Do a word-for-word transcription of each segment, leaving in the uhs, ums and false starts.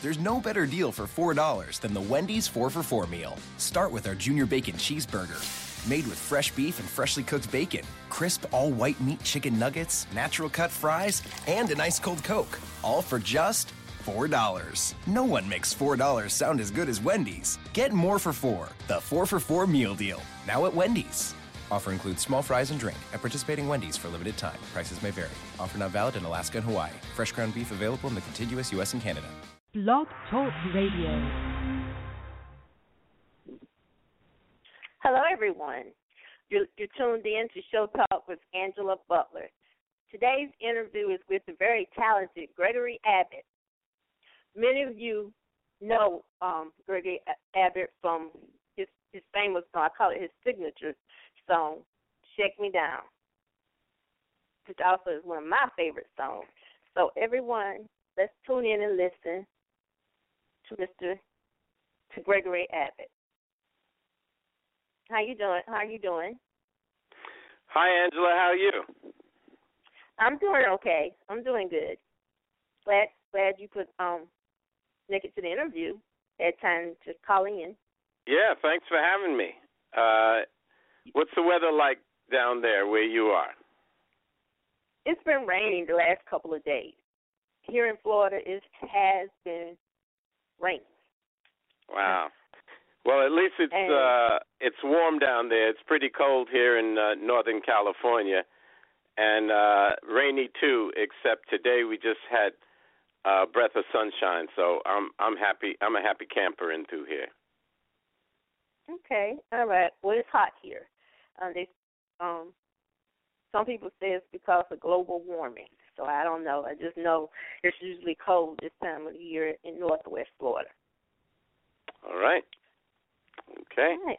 There's no better deal for four dollars than the Wendy's four for four meal. Start with our Junior Bacon Cheeseburger. Made with fresh beef and freshly cooked bacon, crisp all-white meat chicken nuggets, natural cut fries, and an ice-cold Coke. All for just four dollars. No one makes four dollars sound as good as Wendy's. Get more for four. The four for four meal deal. Now at Wendy's. Offer includes small fries and drink at participating Wendy's for a limited time. Prices may vary. Offer not valid in Alaska and Hawaii. Fresh ground beef available in the contiguous U S and Canada. Blog Talk Radio. Hello, everyone. You're, you're tuned in to Show Talk with Angela Butler. Today's interview is with the very talented Gregory Abbott. Many of you know um, Gregory Abbott from his, his famous song, I call it his signature song, Shake Me Down, which also is one of my favorite songs. So everyone, let's tune in and listen to Mister to Gregory Abbott. How you doing? How you doing? Hi, Angela. How are you? I'm doing okay. I'm doing good. Glad glad you could um make it to the interview. Had time to call in. Yeah, thanks for having me. Uh, what's the weather like down there where you are? It's been raining the last couple of days. Here in Florida, it has been raining. Wow. Well, at least it's and, uh, it's warm down there. It's pretty cold here in uh, Northern California, and uh, rainy too. Except today we just had a breath of sunshine, so I'm I'm happy. I'm a happy camper in through here. Okay, all right. Well, it's hot here. Uh, they, um, some people say it's because of global warming. So I don't know. I just know it's usually cold this time of the year in Northwest Florida. All right. Okay. All right.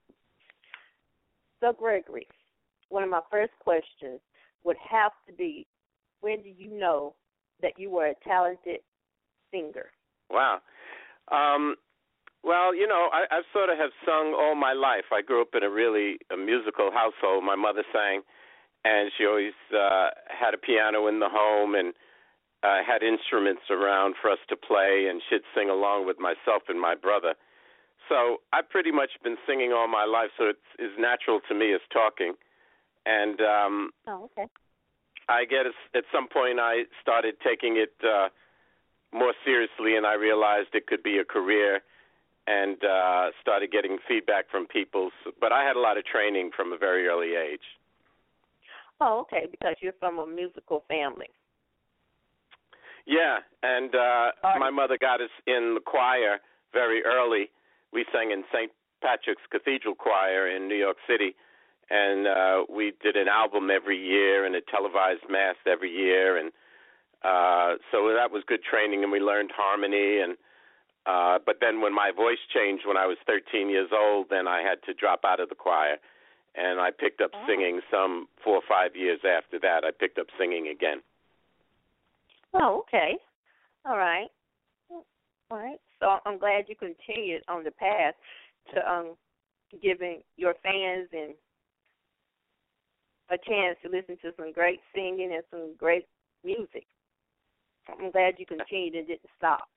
So, Gregory, one of my first questions would have to be, when did you know that you were a talented singer? Wow. Um, well, you know, I, I sort of have sung all my life. I grew up in a really a musical household. My mother sang, and she always uh, had a piano in the home and uh, had instruments around for us to play, and she'd sing along with myself and my brother. So I've pretty much been singing all my life, so it's as natural to me as talking. And um, oh, okay. I guess at some point I started taking it uh, more seriously, and I realized it could be a career, and uh, started getting feedback from people. But I had a lot of training from a very early age. Oh, okay, because you're from a musical family. Yeah, and uh, my mother got us in the choir very early. We sang in Saint Patrick's Cathedral Choir in New York City, and uh, we did an album every year and a televised mass every year, and uh, so that was good training, and we learned harmony. And uh, but then when my voice changed when I was thirteen years old, then I had to drop out of the choir, and I picked up oh. singing some four or five years after that. I picked up singing again. Oh, okay. All right. All right. So I'm glad you continued on the path to um, giving your fans and a chance to listen to some great singing and some great music. I'm glad you continued and didn't stop.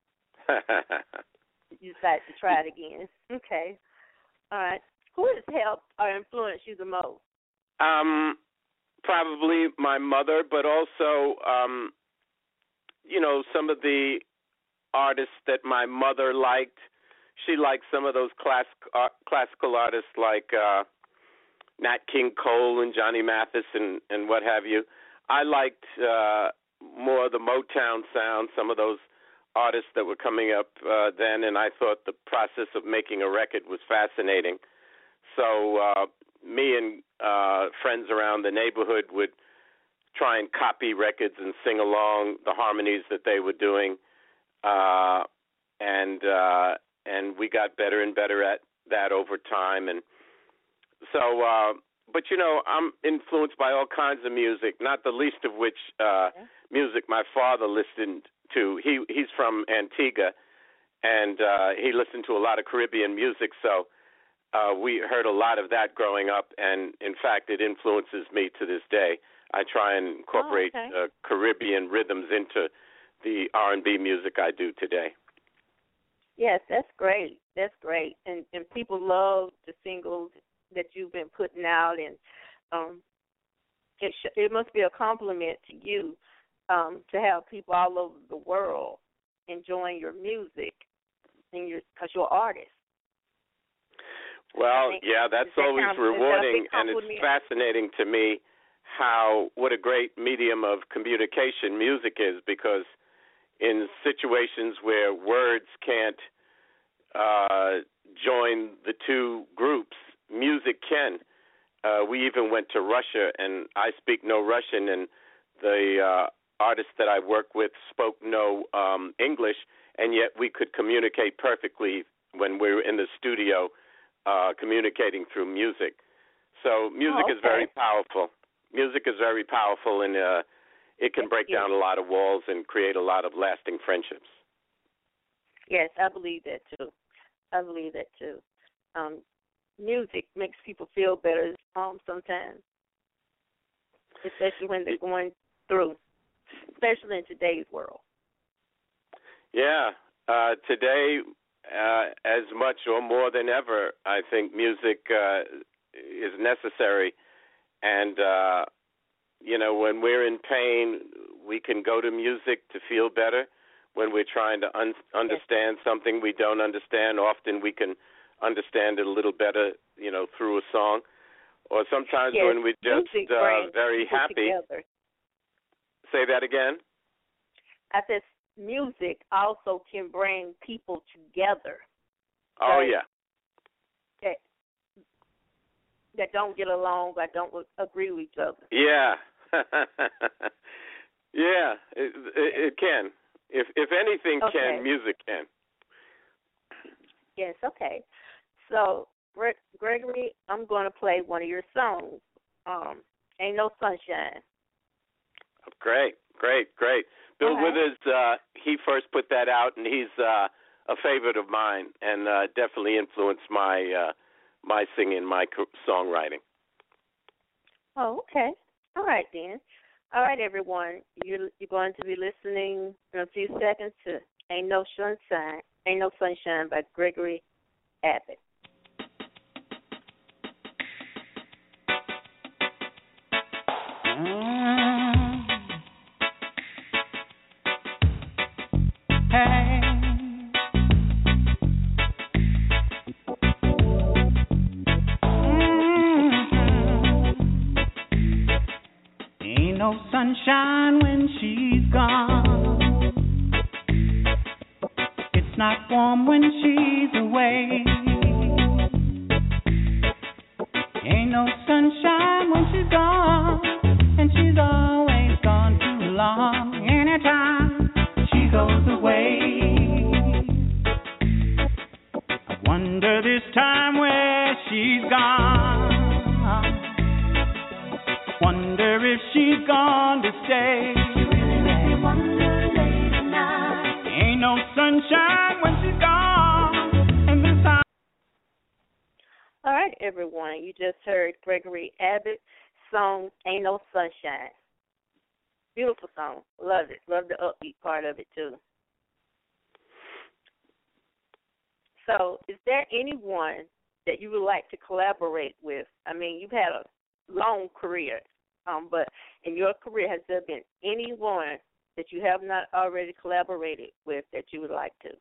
You decided to try it again. Okay. All right. Who has helped or influenced you the most? Um, probably my mother, but also, um, you know, some of the artists that my mother liked. She liked some of those class, uh, classical artists like uh, Nat King Cole and Johnny Mathis and, and what have you. I liked uh, more the Motown sound, some of those artists that were coming up uh, then, and I thought the process of making a record was fascinating. So uh, me and uh, friends around the neighborhood would try and copy records and sing along the harmonies that they were doing. Uh, and uh, and we got better and better at that over time. And so, uh, but you know, I'm influenced by all kinds of music, not the least of which uh, okay. music my father listened to. He he's from Antigua, and uh, he listened to a lot of Caribbean music. So uh, we heard a lot of that growing up, and in fact, it influences me to this day. I try and incorporate oh, okay. uh, Caribbean rhythms into the R and B music I do today. Yes, that's great. That's great. And and people love the singles that you've been putting out, and um, it sh- it must be a compliment to you um, to have people all over the world enjoying your music, and your because you're an artist. Well, yeah, that's that always kind of, rewarding, and it's fascinating to me how what a great medium of communication music is, because in situations where words can't uh, join the two groups, music can. Uh, we even went to Russia, and I speak no Russian, and the uh, artists that I work with spoke no um, English, and yet we could communicate perfectly when we were in the studio uh, communicating through music. So music oh, okay. is very powerful. Music is very powerful, and uh, it can break yes. down a lot of walls and create a lot of lasting friendships. Yes, I believe that too. I believe that too. Um, music makes people feel better um, sometimes, especially when they're going through, especially in today's world. Yeah, uh, today, uh, as much or more than ever, I think music uh, is necessary. And, uh, you know, when we're in pain, we can go to music to feel better. When we're trying to un- understand yes. something we don't understand, often we can understand it a little better, you know, through a song. Or sometimes yes. when we're just uh, very happy. Together. Say that again? I said music also can bring people together. Oh, right? yeah. That, that don't get along or don't agree with each other. Yeah. yeah, it, it, it can. If if anything okay. can, music can. Yes, okay. So, Gregory, I'm going to play one of your songs, um, Ain't No Sunshine. Oh, great, great, great. Bill right. Withers, uh, he first put that out, and he's uh, a favorite of mine, and uh, definitely influenced my uh, my singing, my songwriting. Oh, okay. All right, then. All right, everyone. You're, you're going to be listening in a few seconds to Ain't No Sunshine, Ain't No Sunshine by Gregory Abbott. Mm. Hey. No sunshine when she's gone. It's not warm when she's away. Ain't no sunshine when she's gone, and she's always gone too long. Anytime she goes away, I wonder this time where she's gone. Wonder if she's gone to stay. She really makes me wonder late at night. Ain't no sunshine when she's gone, and this time. All right, everyone. You just heard Gregory Abbott's song, Ain't No Sunshine. Beautiful song. Love it. Love the upbeat part of it, too. So, is there anyone that you would like to collaborate with? I mean, you've had a long career. Um, but in your career, has there been anyone that you have not already collaborated with that you would like to?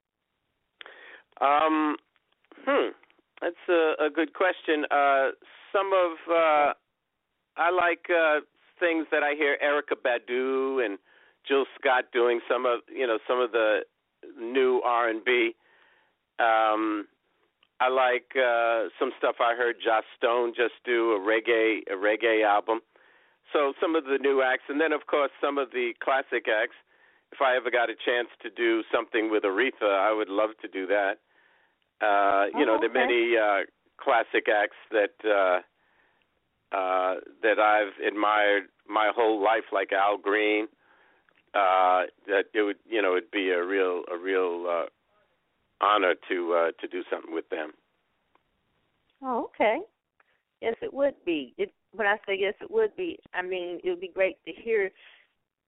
Um, hmm, that's a, a good question. Uh, some of uh, I like uh, things that I hear Erykah Badu and Jill Scott doing. Some of you know some of the new R and B. Um, I like uh, some stuff I heard Joss Stone just do a reggae a reggae album. So some of the new acts, and then, of course, some of the classic acts. If I ever got a chance to do something with Aretha, I would love to do that. Uh, you oh, know, okay. there are many uh, classic acts that uh, uh, that I've admired my whole life, like Al Green. Uh, that it would, you know, it'd be a real a real uh, honor to uh, to do something with them. Oh, okay. Yes, it would be. It, when I say yes, it would be, I mean, it would be great to hear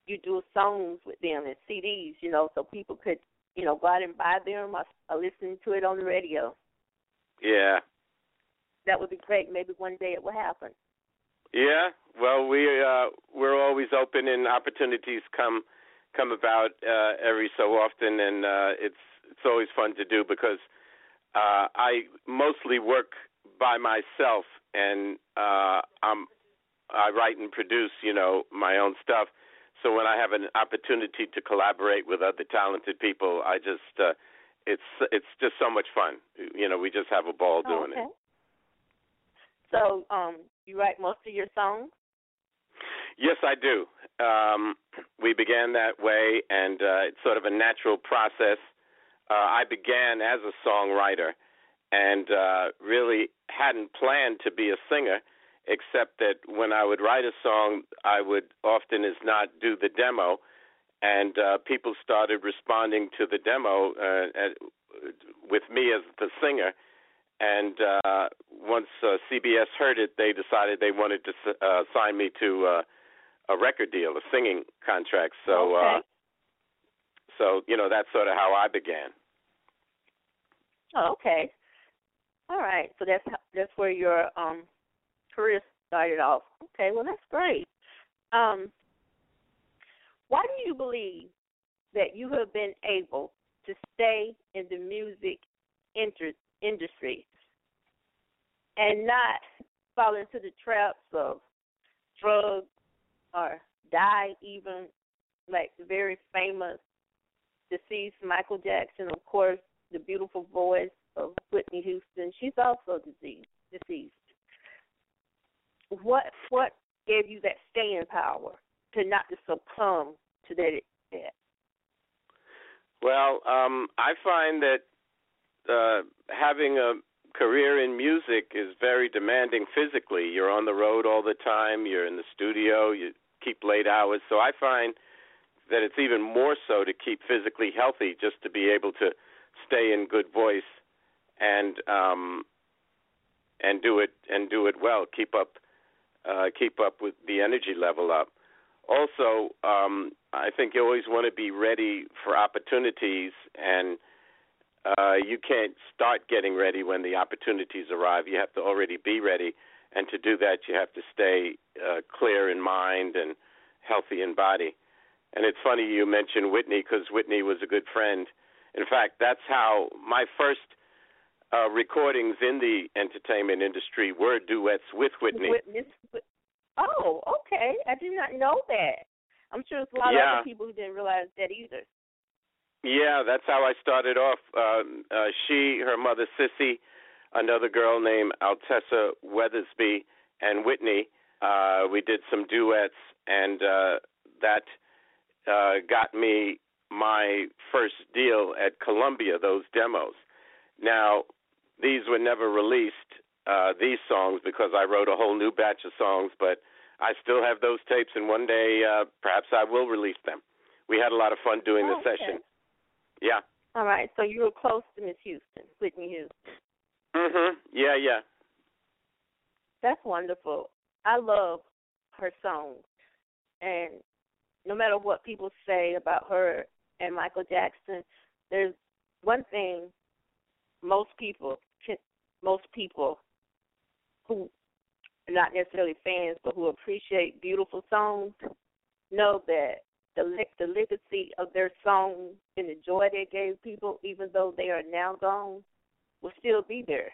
you do songs with them and C Ds, you know, so people could, you know, go out and buy them or, or listen to it on the radio. Yeah. That would be great. Maybe one day it will happen. Yeah. Well, we uh, we're always open, and opportunities come come about uh, every so often, and uh, it's it's always fun to do because uh, I mostly work by myself, and uh, I'm I write and produce, you know, my own stuff. So when I have an opportunity to collaborate with other talented people, I just uh, it's it's just so much fun. You know, we just have a ball doing oh, okay. it. So um, you write most of your songs? Yes, I do. Um, we began that way, and uh, it's sort of a natural process. Uh, I began as a songwriter and uh, really hadn't planned to be a singer, except that when I would write a song, I would often as not do the demo, and uh, people started responding to the demo uh, at, with me as the singer. And uh, once uh, C B S heard it, they decided they wanted to uh, sign me to uh, a record deal, a singing contract. So, okay. uh, so you know, that's sort of how I began. Oh, okay. All right. So that's that's where your um, career started off. Okay. Well, that's great. Um, why do you believe that you have been able to stay in the music inter- industry and not fall into the traps of drugs or die even, like the very famous deceased Michael Jackson, of course, the beautiful voice of Whitney Houston? She's also deceased. deceased. What what gave you that staying power to not to succumb to that? that? Well, um, I find that uh, having a career in music is very demanding physically. You're on the road all the time. You're in the studio. You keep late hours. So I find that it's even more so to keep physically healthy, just to be able to stay in good voice and um, and do it and do it well. Keep up uh, keep up with the energy level up. Also, um, I think you always want to be ready for opportunities, and uh, you can't start getting ready when the opportunities arrive. You have to already be ready, and to do that, you have to stay uh, clear in mind and healthy in body. And it's funny you mentioned Whitney, because Whitney was a good friend. In fact, that's how my first uh, recordings in the entertainment industry were duets with Whitney. Whitney. Oh, okay. I did not know that. I'm sure there's a lot yeah. of other people who didn't realize that either. Yeah, that's how I started off. Uh, uh, she, her mother, Sissy, another girl named Altessa Weathersby, and Whitney, uh, we did some duets, and uh, that uh, got me my first deal at Columbia, those demos. Now, these were never released, uh, these songs, because I wrote a whole new batch of songs, but I still have those tapes, and one day uh, perhaps I will release them. We had a lot of fun doing oh, the session. Okay. Yeah. All right, so you were close to Miss Houston, Whitney Houston. Mm-hmm. Yeah, yeah. That's wonderful. I love her songs, and no matter what people say about her and Michael Jackson, there's one thing most people, most people who are not necessarily fans but who appreciate beautiful songs know that the the legacy of their songs and the joy they gave people, even though they are now gone, will still be there.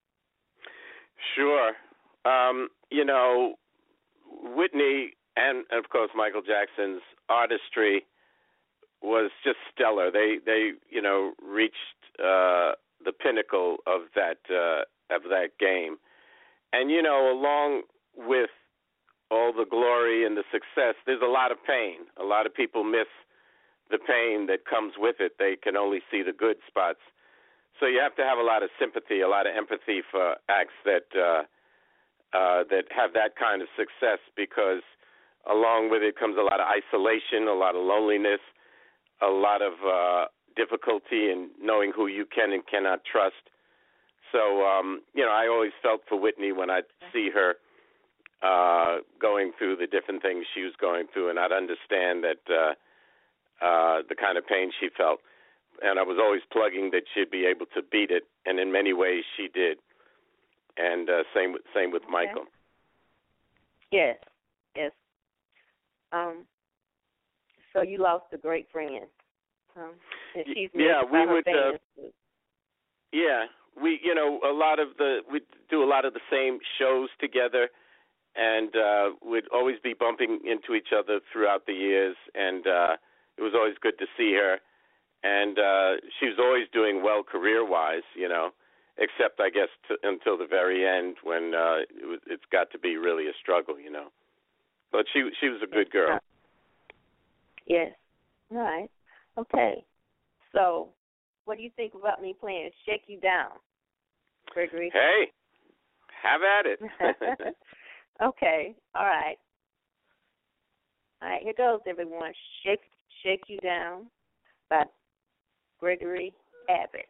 Sure. Um, you know, Whitney and, of course, Michael Jackson's artistry was just stellar. They, they you know, reached uh, the pinnacle of that uh, of that game. And, you know, along with all the glory and the success, there's a lot of pain. A lot of people miss the pain that comes with it. They can only see the good spots. So you have to have a lot of sympathy, a lot of empathy for acts that uh, uh, that have that kind of success, because along with it comes a lot of isolation, a lot of loneliness, a lot of uh, difficulty in knowing who you can and cannot trust. So, um, you know, I always felt for Whitney when I'd see her uh, going through the different things she was going through, and I'd understand that uh, uh, the kind of pain she felt. And I was always plugging that she'd be able to beat it, and in many ways she did. And uh, same with same with Michael. Yes, yes. Um. So you lost a great friend. Um, and she's yeah, we would. Uh, fans. yeah, we. You know, a lot of the we do a lot of the same shows together, and uh, we'd always be bumping into each other throughout the years, and uh, it was always good to see her. And uh, she was always doing well career-wise, you know, except, I guess, t- until the very end when uh, it was, it's got to be really a struggle, you know. But she she was a good girl. Yes. All right. Okay. So what do you think about me playing Shake You Down, Gregory? Hey, have at it. Okay. All right. All right, here goes, everyone. Shake, Shake You Down by Gregory Abbott.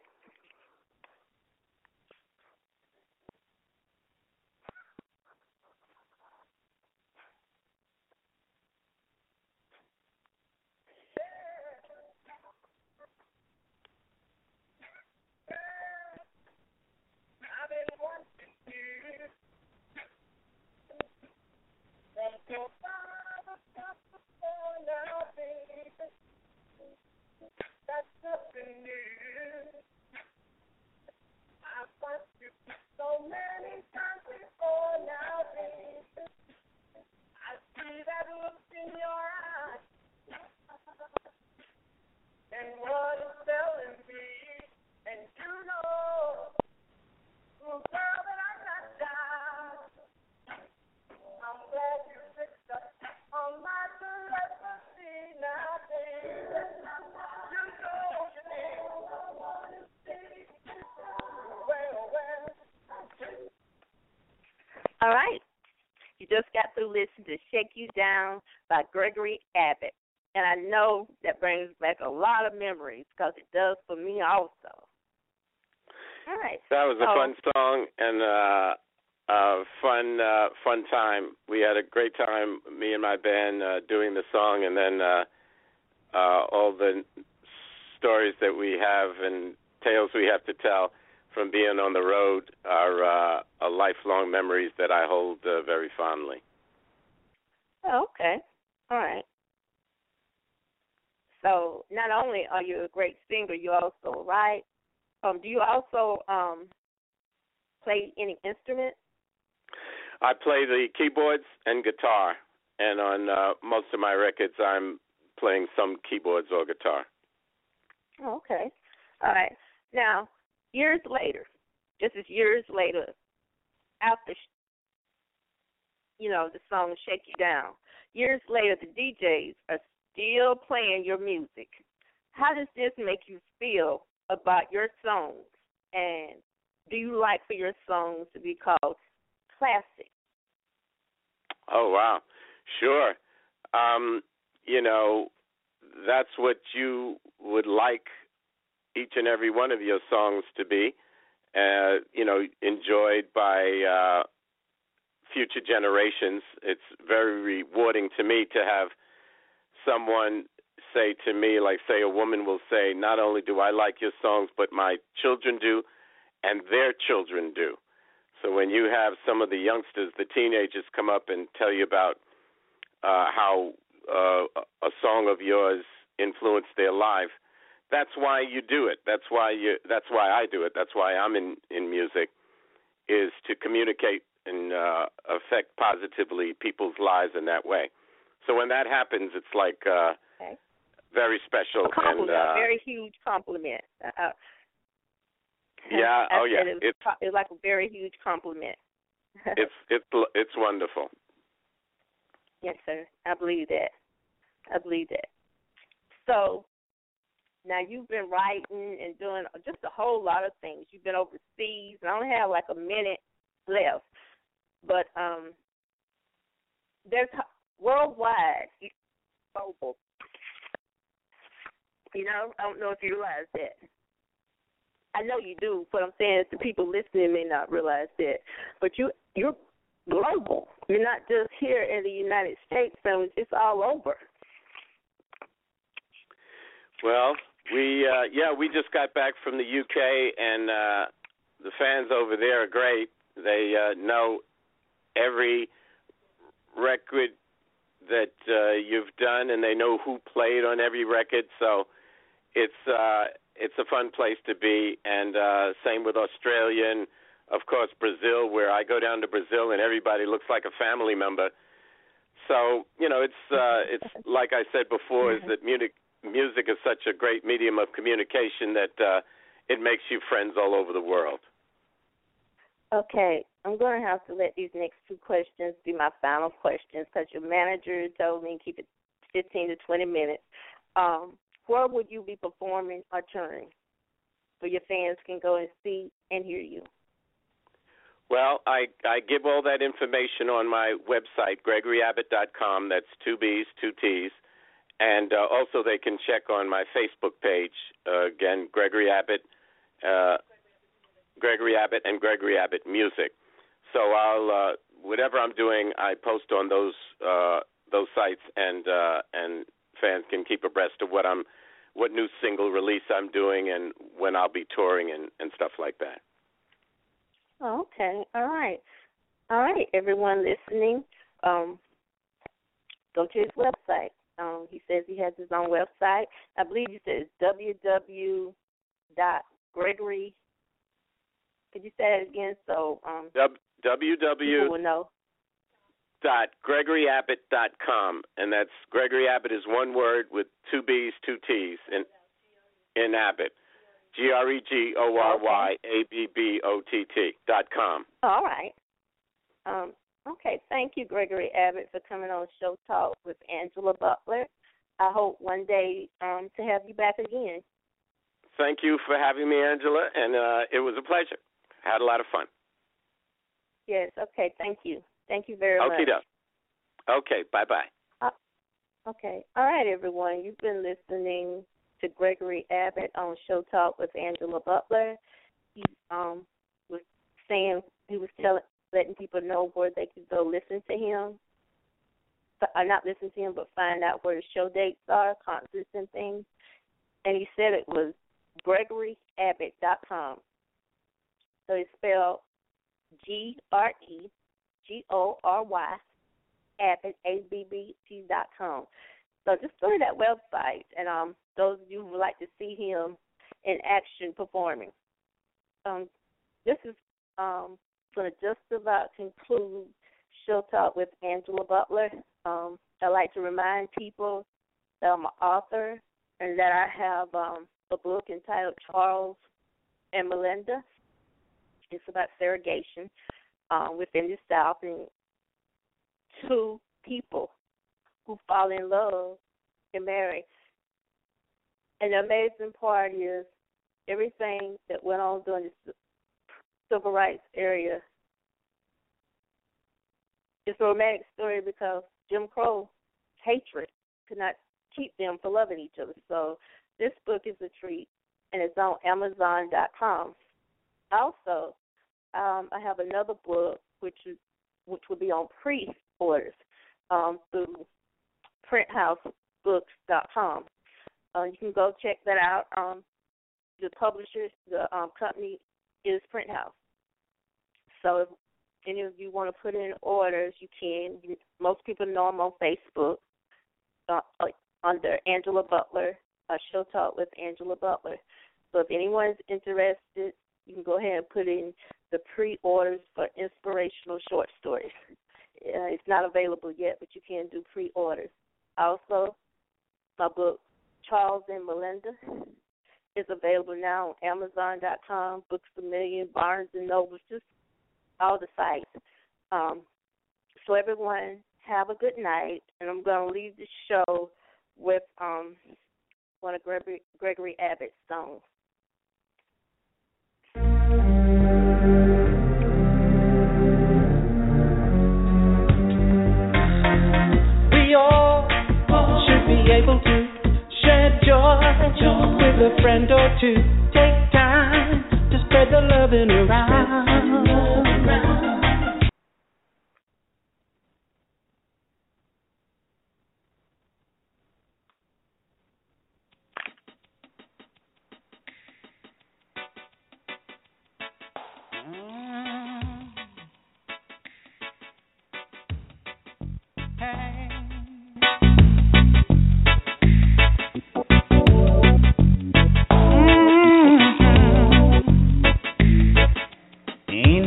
That's nothing new. I've watched you so many times before now, baby. I see that look in your eyes. And what it's telling me, and you know, girl, that I'm not shy. I'm glad you picked up on my telepathy now, baby. You know your name. Well, well. All right. You just got through listening to Shake You Down by Gregory Abbott. And I know that brings back a lot of memories because it does for me also. All right. That was a so, fun song and uh, a fun, uh, fun time. We had a great time, me and my band, uh, doing the song, and then uh, uh, all the stories that we have and tales we have to tell from being on the road are, uh, are lifelong memories that I hold uh, very fondly. Oh, okay. All right. So not only are you a great singer, you also write. Um, do you also um, play any instrument? I play the keyboards and guitar, and on uh, most of my records I'm playing some keyboards or guitar. Oh, okay. All right. Now, years later, just as years later, after, you know, the song Shake You Down, years later the D Js are still playing your music. How does this make you feel about your songs? And do you like for your songs to be called classic? Oh, wow. Sure. Um, you know, that's what you would like each and every one of your songs to be, uh, you know, enjoyed by uh, future generations. It's very rewarding to me to have someone say to me, like, say, a woman will say, not only do I like your songs, but my children do, and their children do. So when you have some of the youngsters, the teenagers, come up and tell you about uh, how uh, a song of yours influenced their life, that's why you do it. That's why you. That's why I do it. That's why I'm in, in music, is to communicate and uh, affect positively people's lives in that way. So when that happens, it's like uh, okay. very special. A compliment, and, uh, a very huge compliment. Uh, yeah, I oh yeah, it was, it's it's like a very huge compliment. it's it's it's wonderful. Yes, sir. I believe that. I believe that. So now you've been writing and doing just a whole lot of things. You've been overseas, and I only have like a minute left, but um, there's worldwide. Global. You know, I don't know if you realize that. I know you do. What I'm saying is the people listening may not realize that. But you, you're global. You're not just here in the United States, so it's all over. Well, we uh, yeah, we just got back from the U K, and uh, the fans over there are great. They uh, know every record that uh, you've done, and they know who played on every record. So it's uh, it's a fun place to be. And uh, same with Australia, and of course Brazil, where I go down to Brazil, and everybody looks like a family member. So you know, it's uh, it's like I said before, is that music music is such a great medium of communication that uh, it makes you friends all over the world. Okay, I'm going to have to let these next two questions be my final questions because your manager told me to keep it fifteen to twenty minutes. Um, where would you be performing or touring so your fans can go and see and hear you? Well, I, I give all that information on my website, gregory abbott dot com. That's two B's, two T's. And uh, also they can check on my Facebook page, uh, again, Gregory Abbott, uh, Gregory Abbott and Gregory Abbott Music. So I'll uh, whatever I'm doing, I post on those uh, those sites, and uh, and fans can keep abreast of what I'm, what new single release I'm doing, and when I'll be touring and, and stuff like that. Oh, okay, all right, all right, everyone listening, um, go to his website. Um, he says he has his own website. I believe he says w w w dot gregory. Could you say it again? So um, w w w dot gregory abbott dot com, and that's Gregory Abbott is one word with two B's, two T's in in Abbott. G R E G O R Y A B B O T T dot com. All right. Um. Okay, thank you, Gregory Abbott, for coming on Show Talk with Angela Butler. I hope one day um, to have you back again. Thank you for having me, Angela, and uh, it was a pleasure. Had a lot of fun. Yes, okay, thank you. Thank you very okay, much. Okay, okay, bye-bye. Uh, okay, all right, everyone. You've been listening to Gregory Abbott on Show Talk with Angela Butler. He um, was saying, he was telling, letting people know where they could go listen to him. But, uh, not listen to him, but find out where the show dates are, concerts and things. And he said it was gregory abbott dot com. So it's spelled G R E G O R Y, Abbott, A B B T dot com. So just go to that website, and um, those of you who would like to see him in action performing. Um, this is um. going to just about conclude Show Talk with Angela Butler. Um, I'd like to remind people that I'm an author and that I have um, a book entitled Charles and Melinda. It's about segregation um, within the South, and two people who fall in love and marry. And the amazing part is everything that went on during the civil rights area. It's a romantic story because Jim Crow hatred could not keep them from loving each other. So this book is a treat, and it's on amazon dot com. Also, um, I have another book which is which will be on pre-orders um, through print house books dot com. Uh, you can go check that out. Um, the publisher, the um, company is Print House. So if any of you want to put in orders, you can. Most people know I'm on Facebook uh, under Angela Butler, uh, Show Talk with Angela Butler. So if anyone's interested, you can go ahead and put in the pre-orders for inspirational short stories. Uh, it's not available yet, but you can do pre-orders. Also, my book, Charles and Melinda, is available now on amazon dot com, Books A Million, Barnes and Noble, just all the sites. Um, so everyone, have a good night, and I'm going to leave the show with um, one of Gregory, Gregory Abbott's songs. We all should be able to share joy with a friend or two. Take time to spread the loving around.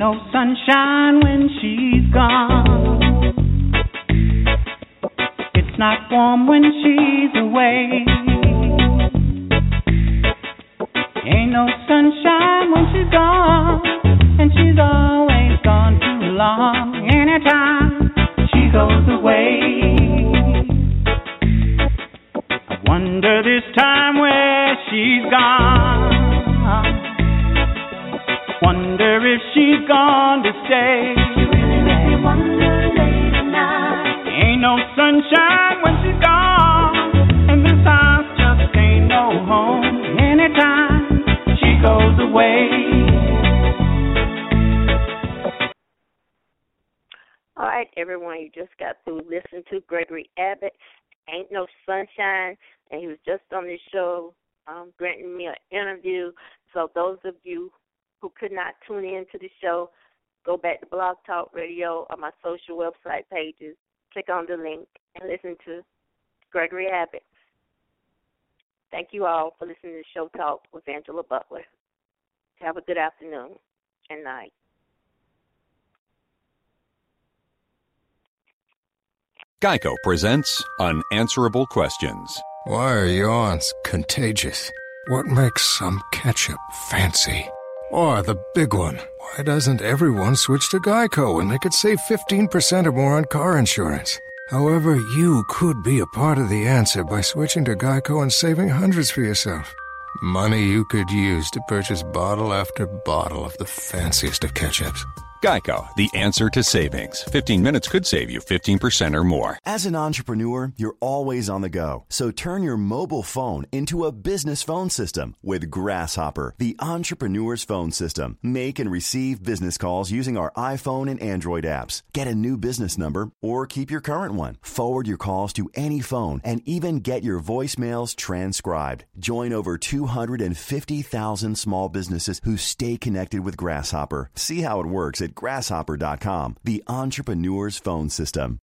no sunshine when she's gone. It's not warm when she's away. Ain't no sunshine when she's gone, and she's always gone too long. Anytime she goes away, I wonder this time where she's gone. Wonder if she's gone to stay. I wonder late at night. Ain't no sunshine when she's gone, and this house just ain't no home. Anytime she goes away. All right, everyone, you just got through listening to Gregory Abbott, Ain't No Sunshine, and he was just on this show um, granting me an interview. So those of you who could not tune in to the show, go back to Blog Talk Radio or my social website pages, click on the link, and listen to Gregory Abbott. Thank you all for listening to Show Talk with Angela Butler. Have a good afternoon and night. Geico presents Unanswerable Questions. Why are yawns contagious? What makes some ketchup fancy? Or the big one, why doesn't everyone switch to Geico and they could save fifteen percent or more on car insurance? However, you could be a part of the answer by switching to Geico and saving hundreds for yourself. Money you could use to purchase bottle after bottle of the fanciest of ketchups. Geico, the answer to savings. fifteen minutes could save you fifteen percent or more. As an entrepreneur, you're always on the go. So turn your mobile phone into a business phone system with Grasshopper, the entrepreneur's phone system. Make and receive business calls using our iPhone and Android apps. Get a new business number or keep your current one. Forward your calls to any phone and even get your voicemails transcribed. Join over two hundred fifty thousand small businesses who stay connected with Grasshopper. See how it works at grasshopper dot com, the entrepreneur's phone system.